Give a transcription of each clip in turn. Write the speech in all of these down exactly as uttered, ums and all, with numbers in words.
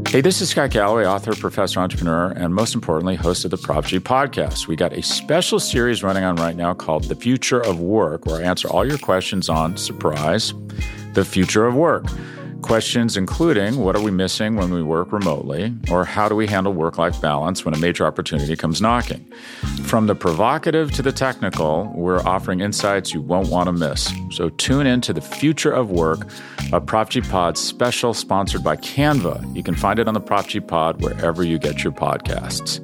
Hey, this is Scott Galloway, author, professor, entrepreneur, and most importantly, host of the Prop G podcast. We got a special series running on right now called The Future of Work, where I answer all your questions on, surprise, the future of work. Questions including, what are we missing when we work remotely? Or how do we handle work-life balance when a major opportunity comes knocking? From the provocative to the technical, we're offering insights you won't want to miss. So tune in to The Future of Work, a Prop G Pod special sponsored by Canva. You can find it on the Prop G Pod wherever you get your podcasts.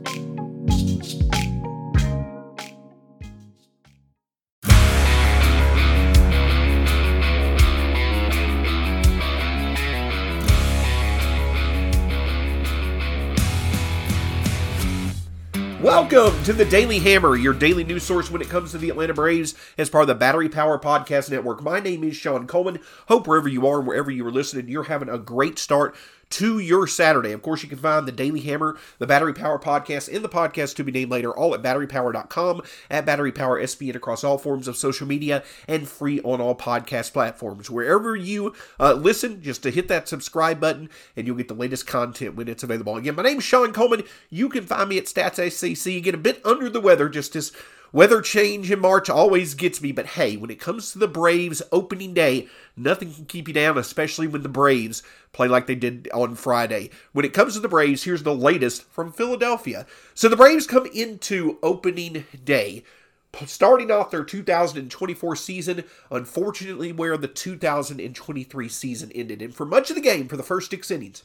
Welcome to the Daily Hammer, your daily news source when it comes to the Atlanta Braves as part of the Battery Power Podcast Network. My name is Sean Coleman. Hope wherever you are and wherever you are listening, you're having a great start to your Saturday. Of course, you can find the Daily Hammer, the Battery Power Podcast, and the podcast to be named later, all at battery power dot com, at Battery Power S B N across all forms of social media, and free on all podcast platforms. Wherever you uh, listen, just to hit that subscribe button, and you'll get the latest content when it's available. Again, my name is Sean Coleman. You can find me at Stats S C C. Get a bit under the weather, just as weather change in March always gets me, but hey, when it comes to the Braves opening day, nothing can keep you down, especially when the Braves play like they did on Friday. When it comes to the Braves, here's the latest from Philadelphia. So the Braves come into opening day, starting off their two thousand twenty-four season, unfortunately where the two thousand twenty-three season ended. And for much of the game, for the first six innings,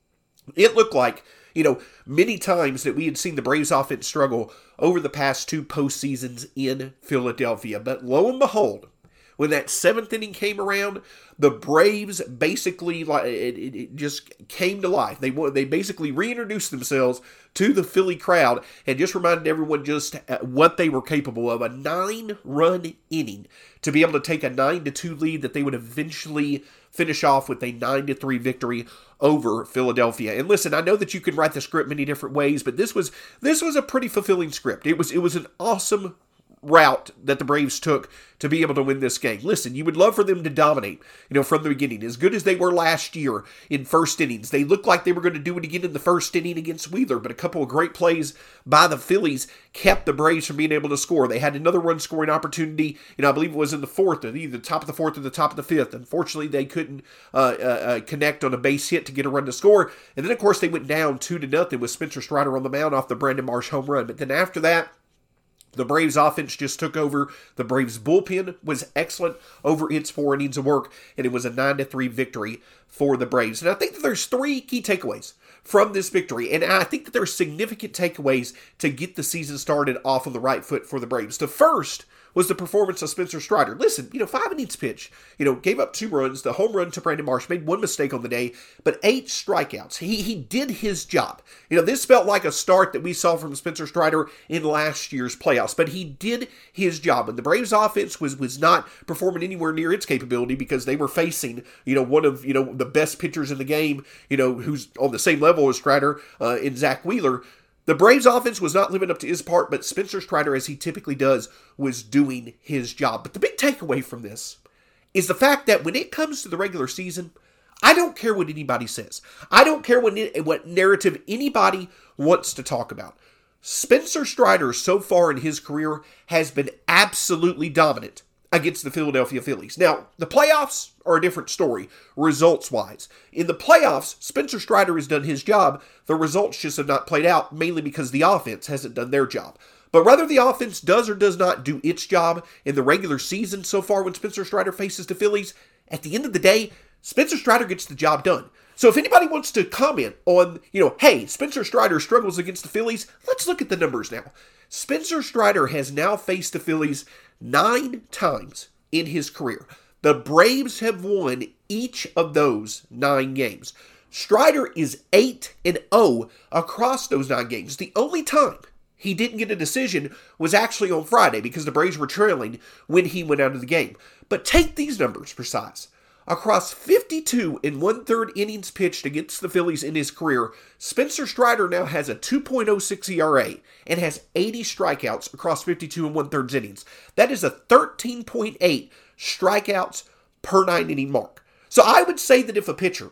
it looked like, you know, many times that we had seen the Braves offense struggle over the past two postseasons in Philadelphia. But lo and behold, when that seventh inning came around, the Braves basically, like it, it, it just came to life. They they basically reintroduced themselves to the Philly crowd and just reminded everyone just what they were capable of. A nine-run inning to be able to take a nine to two lead that they would eventually finish off with a nine to three victory over Philadelphia. And listen, I know that you can write the script many different ways, but this was this was a pretty fulfilling script. It was it was an awesome route that the Braves took to be able to win this game. Listen, you would love for them to dominate, you know, from the beginning. As good as they were last year in first innings, they looked like they were going to do it again in the first inning against Wheeler, but a couple of great plays by the Phillies kept the Braves from being able to score. They had another run scoring opportunity, you know, I believe it was in the fourth, either the top of the fourth or the top of the fifth. Unfortunately, they couldn't uh, uh, uh, connect on a base hit to get a run to score. And then, of course, they went down two to nothing with Spencer Strider on the mound off the Brandon Marsh home run. But then after that, the Braves offense just took over. The Braves bullpen was excellent over its four innings of work, and it was a nine to three victory for the Braves. And I think that there's three key takeaways from this victory, and I think that there's significant takeaways to get the season started off on the right foot for the Braves. The first was the performance of Spencer Strider. Listen, you know, five innings pitch, you know, gave up two runs, the home run to Brandon Marsh, made one mistake on the day, but eight strikeouts. He he did his job. You know, this felt like a start that we saw from Spencer Strider in last year's playoffs, but he did his job. And the Braves offense was was not performing anywhere near its capability because they were facing, you know, one of, you know, the best pitchers in the game, you know, who's on the same level as Strider uh, in Zach Wheeler. The Braves offense was not living up to his part, but Spencer Strider, as he typically does, was doing his job. But the big takeaway from this is the fact that when it comes to the regular season, I don't care what anybody says. I don't care what, what narrative anybody wants to talk about. Spencer Strider, so far in his career, has been absolutely dominant against the Philadelphia Phillies. Now, the playoffs are a different story, results-wise. In the playoffs, Spencer Strider has done his job. The results just have not played out, mainly because the offense hasn't done their job. But whether the offense does or does not do its job in the regular season so far when Spencer Strider faces the Phillies, at the end of the day, Spencer Strider gets the job done. So if anybody wants to comment on, you know, hey, Spencer Strider struggles against the Phillies, let's look at the numbers now. Spencer Strider has now faced the Phillies nine times in his career. The Braves have won each of those nine games. Strider is eight and oh across those nine games. The only time he didn't get a decision was actually on Friday because the Braves were trailing when he went out of the game. But take these numbers for size. Across fifty-two and one-third innings pitched against the Phillies in his career, Spencer Strider now has a two point oh six E R A and has eighty strikeouts across fifty-two and one-third innings. That is a thirteen point eight strikeouts per nine-inning mark. So I would say that if a pitcher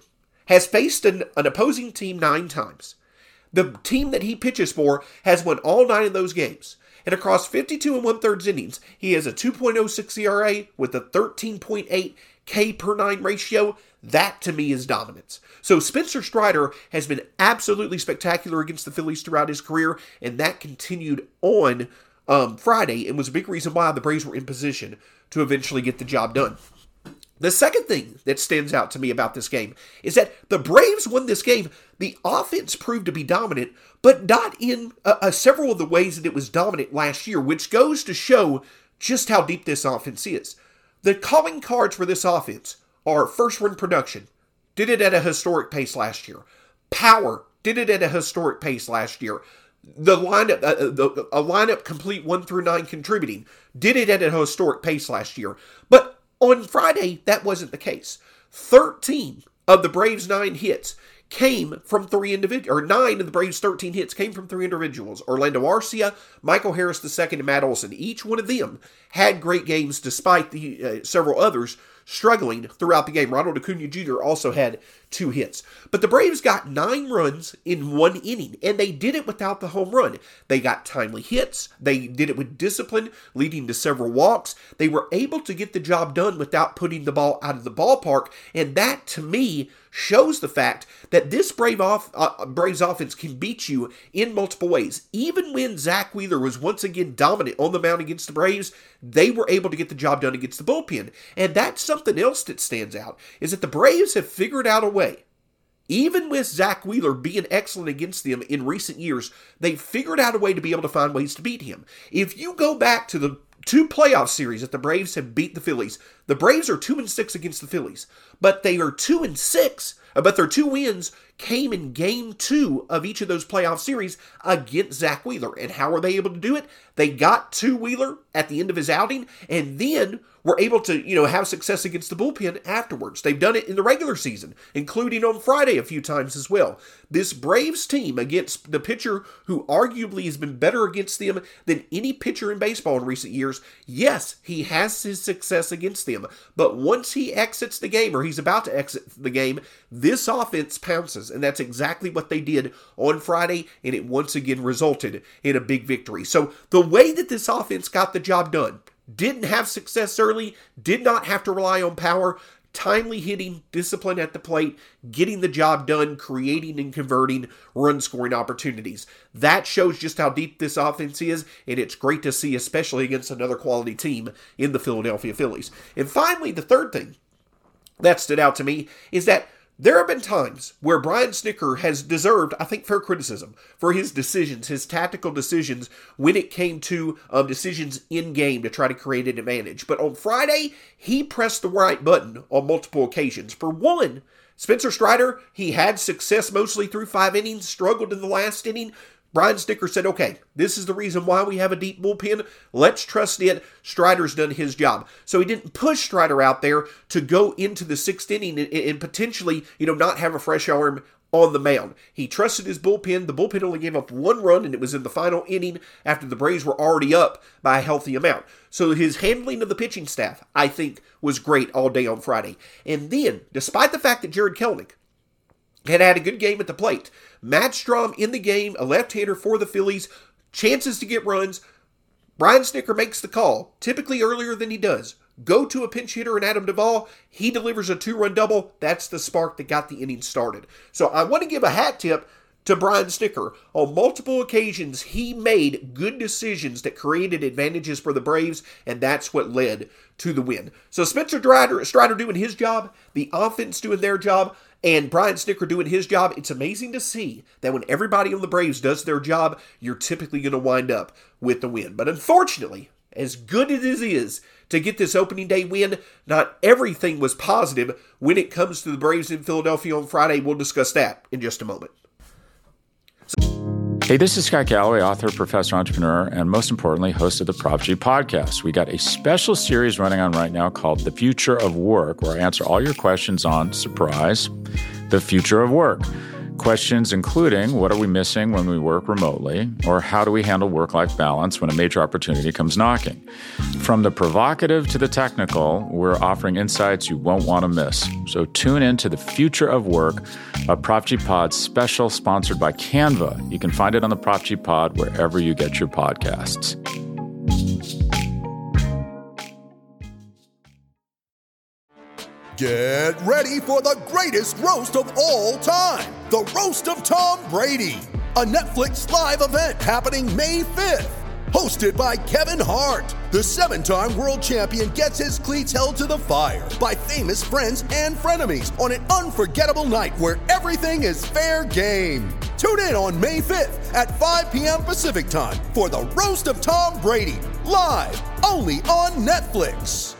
has faced an, an opposing team nine times. The team that he pitches for has won all nine of those games. And across fifty-two and one-thirds innings, he has a two point oh six E R A with a thirteen point eight K per nine ratio. That, to me, is dominance. So Spencer Strider has been absolutely spectacular against the Phillies throughout his career, and that continued on um, Friday and was a big reason why the Braves were in position to eventually get the job done. The second thing that stands out to me about this game is that the Braves won this game. The offense proved to be dominant, but not in uh, uh, several of the ways that it was dominant last year, which goes to show just how deep this offense is. The calling cards for this offense are first run production. Did it at a historic pace last year. Power. Did it at a historic pace last year. The lineup, uh, the, a lineup complete one through nine contributing. Did it at a historic pace last year. But on Friday, that wasn't the case. thirteen of the Braves' nine hits came from three individuals, or nine of the Braves' thirteen hits came from three individuals. Orlando Arcia, Michael Harris the second, and Matt Olson. Each one of them had great games despite the uh, several others struggling throughout the game. Ronald Acuna Junior also had two hits. But the Braves got nine runs in one inning, and they did it without the home run. They got timely hits. They did it with discipline, leading to several walks. They were able to get the job done without putting the ball out of the ballpark, and that, to me, shows the fact that this Brave off, uh, Braves offense can beat you in multiple ways. Even when Zach Wheeler was once again dominant on the mound against the Braves, they were able to get the job done against the bullpen. And that's something else that stands out, is that the Braves have figured out a way. Even with Zach Wheeler being excellent against them in recent years, they figured out a way to be able to find ways to beat him. If you go back to the two playoff series that the Braves have beat the Phillies, the Braves are two and six against the Phillies, but they are two and six. But their two wins came in game two of each of those playoff series against Zach Wheeler. And how were they able to do it? They got to Wheeler at the end of his outing, and then were able to, you know, have success against the bullpen afterwards. They've done it in the regular season, including on Friday a few times as well. This Braves team against the pitcher who arguably has been better against them than any pitcher in baseball in recent years, yes, he has his success against them. But once he exits the game, or he's about to exit the game, this offense pounces. And that's exactly what they did on Friday, and it once again resulted in a big victory. So the way that this offense got the job done, didn't have success early, did not have to rely on power, timely hitting, discipline at the plate, getting the job done, creating and converting run-scoring opportunities. That shows just how deep this offense is, and it's great to see, especially against another quality team in the Philadelphia Phillies. And finally, the third thing that stood out to me is that there have been times where Brian Snitker has deserved, I think, fair criticism for his decisions, his tactical decisions when it came to um, decisions in-game to try to create an advantage. But on Friday, he pressed the right button on multiple occasions. For one, Spencer Strider, he had success mostly through five innings, struggled in the last inning. Brian Snitker said, okay, this is the reason why we have a deep bullpen. Let's trust it. Strider's done his job. So he didn't push Strider out there to go into the sixth inning and, and potentially, you know, not have a fresh arm on the mound. He trusted his bullpen. The bullpen only gave up one run, and it was in the final inning after the Braves were already up by a healthy amount. So his handling of the pitching staff, I think, was great all day on Friday. And then, despite the fact that Jared Kelenic had had a good game at the plate, Matt Strahm in the game, a left-hander for the Phillies, chances to get runs. Brian Snitker makes the call, typically earlier than he does. Go to a pinch hitter in Adam Duvall. He delivers a two-run double. That's the spark that got the inning started. So I want to give a hat tip to Brian Snitker. On multiple occasions, he made good decisions that created advantages for the Braves, and that's what led to the win. So Spencer Strider, Strider doing his job, the offense doing their job, and Brian Snitker doing his job. It's amazing to see that when everybody on the Braves does their job, you're typically going to wind up with the win. But unfortunately, as good as it is to get this opening day win, not everything was positive when it comes to the Braves in Philadelphia on Friday. We'll discuss that in just a moment. Hey, this is Scott Galloway, author, professor, entrepreneur, and most importantly, host of the Prop G podcast. We got a special series running on right now called The Future of Work, where I answer all your questions on, surprise, the future of work. Questions including, what are we missing when we work remotely? Or how do we handle work-life balance when a major opportunity comes knocking? From the provocative to the technical, we're offering insights you won't want to miss. So tune in to The Future of Work, a Prop G Pod special sponsored by Canva. You can find it on the Prop G Pod wherever you get your podcasts. Get ready for the greatest roast of all time, the Roast of Tom Brady, a Netflix live event happening May fifth. Hosted by Kevin Hart, the seven-time world champion gets his cleats held to the fire by famous friends and frenemies on an unforgettable night where everything is fair game. Tune in on May fifth at five p.m. Pacific time for the Roast of Tom Brady, live only on Netflix.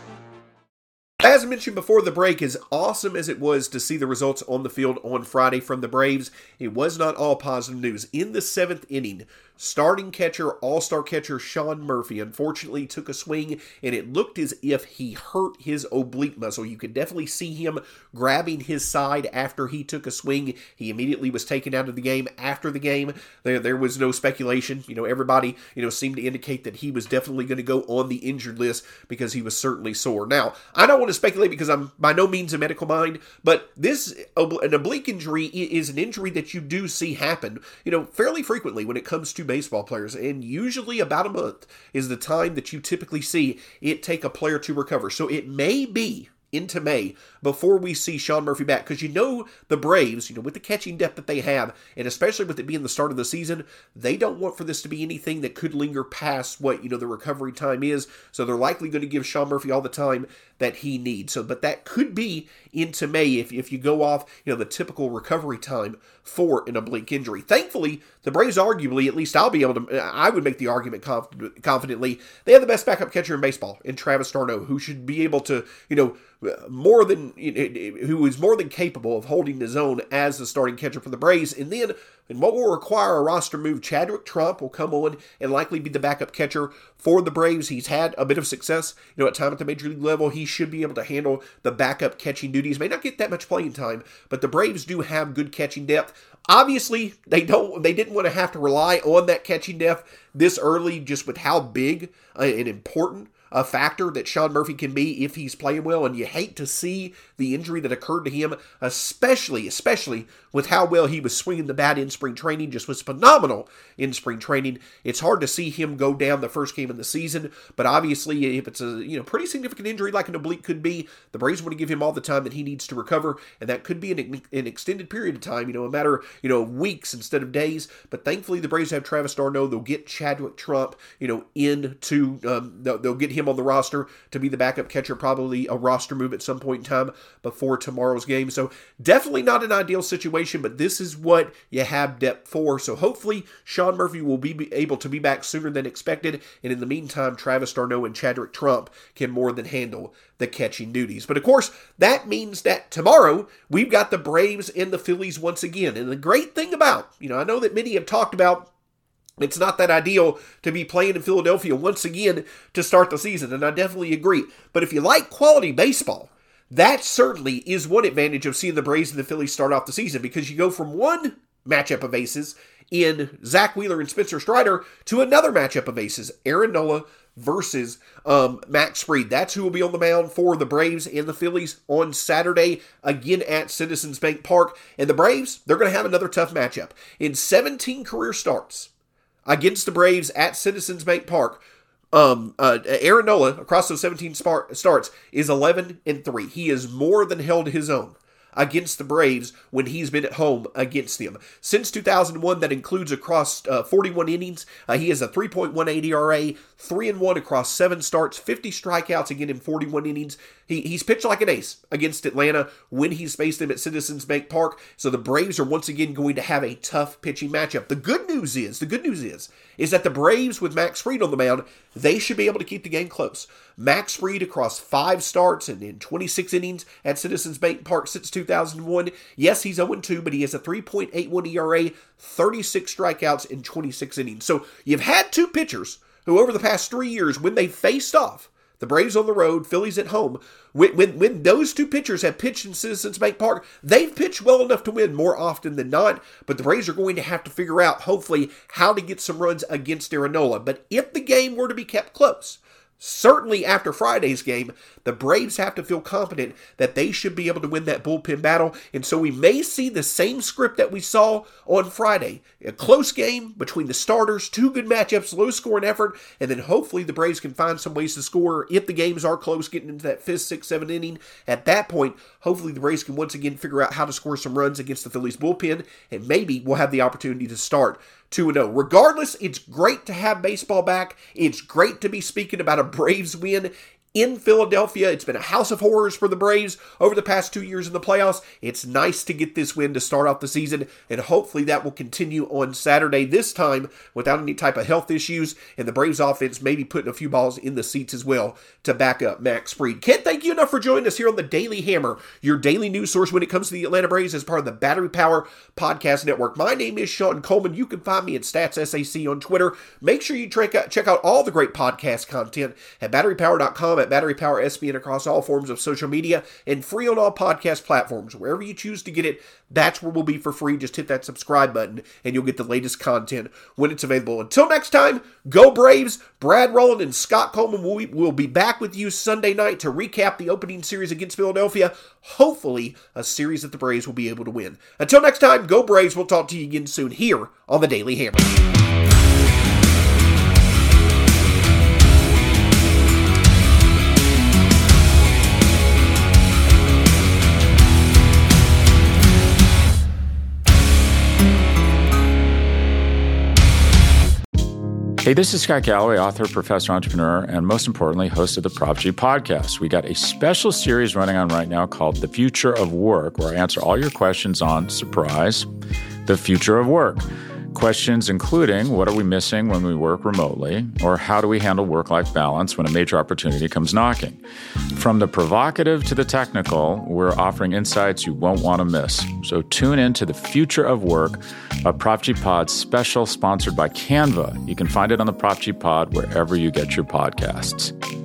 As mentioned before the break, as awesome as it was to see the results on the field on Friday from the Braves, it was not all positive news. In the seventh inning, starting catcher, all-star catcher Sean Murphy unfortunately took a swing, and it looked as if he hurt his oblique muscle. You could definitely see him grabbing his side after he took a swing. He immediately was taken out of the game. After the game, there, there was no speculation. You know, everybody, you know, seemed to indicate that he was definitely going to go on the injured list because he was certainly sore. Now, I don't want to speculate because I'm by no means a medical mind, but this, an oblique injury is an injury that you do see happen, you know, fairly frequently when it comes to baseball players, and usually about a month is the time that you typically see it take a player to recover. So it may be into May before we see Sean Murphy back, because you know the Braves, you know, with the catching depth that they have, and especially with it being the start of the season, they don't want for this to be anything that could linger past what, you know, the recovery time is, so they're likely going to give Sean Murphy all the time that he needs. So, but that could be into May if, if you go off, you know, the typical recovery time for an oblique injury. Thankfully, the Braves arguably, at least I'll be able to, I would make the argument conf- confidently, they have the best backup catcher in baseball in Travis d'Arnaud, who should be able to, you know, more than, who is more than capable of holding his own as the starting catcher for the Braves. And then, and what will require a roster move, Chadwick Trump will come on and likely be the backup catcher for the Braves. He's had a bit of success, you know, at time at the major league level. He should be able to handle the backup catching duties. May not get that much playing time, but the Braves do have good catching depth. Obviously, they don't. They didn't want to have to rely on that catching depth this early, just with how big uh, and important a factor that Sean Murphy can be if he's playing well, and you hate to see the injury that occurred to him, especially, especially with how well he was swinging the bat in spring training, just was phenomenal in spring training. It's hard to see him go down the first game of the season, but obviously if it's a, you know, pretty significant injury like an oblique could be, the Braves want to give him all the time that he needs to recover, and that could be an, an extended period of time, you know, a matter, you know, of weeks instead of days, but thankfully the Braves have Travis d'Arnaud. They'll get Chadwick Trump, you know, into, um, they'll, they'll get him on the roster to be the backup catcher, probably a roster move at some point in time before tomorrow's game. So definitely not an ideal situation, but this is what you have depth for. So hopefully Sean Murphy will be able to be back sooner than expected. And in the meantime, Travis d'Arnaud and Chadwick Trump can more than handle the catching duties. But of course, that means that tomorrow we've got the Braves and the Phillies once again. And the great thing about, you know, I know that many have talked about it's not that ideal to be playing in Philadelphia once again to start the season, and I definitely agree. But if you like quality baseball, that certainly is one advantage of seeing the Braves and the Phillies start off the season, because you go from one matchup of aces in Zach Wheeler and Spencer Strider to another matchup of aces, Aaron Nola versus um, Max Fried. That's who will be on the mound for the Braves and the Phillies on Saturday, again at Citizens Bank Park. And the Braves, they're going to have another tough matchup. In seventeen career starts against the Braves at Citizens Bank Park, um, uh, Aaron Nola, across those seventeen spar- starts, is eleven and three. He has more than held his own against the Braves when he's been at home against them. Since two thousand one, that includes across uh, forty-one innings. Uh, he has a three point one eight E R A, three and one across seven starts, fifty strikeouts again in forty-one innings. He, he's pitched like an ace against Atlanta when he's faced them at Citizens Bank Park. So the Braves are once again going to have a tough pitching matchup. The good news is, the good news is, is that the Braves with Max Fried on the mound, they should be able to keep the game close. Max Fried across five starts and in twenty-six innings at Citizens Bank Park since two thousand one. Yes, he's oh and two, but he has a three point eight one E R A, thirty-six strikeouts in twenty-six innings. So you've had two pitchers who over the past three years, when they faced off, The Braves on the road, Phillies at home. When, when, when those two pitchers have pitched in Citizens Bank Park, they've pitched well enough to win more often than not, but the Braves are going to have to figure out, hopefully, how to get some runs against Aaron Nola. But if the game were to be kept close, certainly after Friday's game, the Braves have to feel confident that they should be able to win that bullpen battle. And so we may see the same script that we saw on Friday. A close game between the starters, two good matchups, low scoring effort, and then hopefully the Braves can find some ways to score if the games are close, getting into that fifth, sixth, seventh inning. At that point, hopefully the Braves can once again figure out how to score some runs against the Phillies bullpen, and maybe we'll have the opportunity to start two and oh. Regardless, it's great to have baseball back. It's great to be speaking about a Braves win in Philadelphia. It's been a house of horrors for the Braves over the past two years in the playoffs. It's nice to get this win to start off the season, and hopefully that will continue on Saturday, this time without any type of health issues, and the Braves offense maybe putting a few balls in the seats as well to back up Max Fried. Can't thank you enough for joining us here on the Daily Hammer, your daily news source when it comes to the Atlanta Braves as part of the Battery Power Podcast Network. My name is Sean Coleman. You can find me at StatsSAC on Twitter. Make sure you check out, check out all the great podcast content at battery power dot com, at Battery Power S B N across all forms of social media, and free on all podcast platforms. Wherever you choose to get it, that's where we'll be for free. Just hit that subscribe button and you'll get the latest content when it's available. Until next time, go Braves. Brad Rowland and Scott Coleman will, will be back with you Sunday night to recap the opening series against Philadelphia. Hopefully, a series that the Braves will be able to win. Until next time, go Braves. We'll talk to you again soon here on the Daily Hammer. Hey, this is Scott Galloway, author, professor, entrepreneur, and most importantly, host of the Prop G podcast. We got a special series running on right now called The Future of Work, where I answer all your questions on, surprise, the future of work. Questions including, what are we missing when we work remotely? Or how do we handle work-life balance when a major opportunity comes knocking? From the provocative to the technical, we're offering insights you won't want to miss. So tune in to The Future of Work, a Prop G Pod special sponsored by Canva. You can find it on the Prop G Pod wherever you get your podcasts.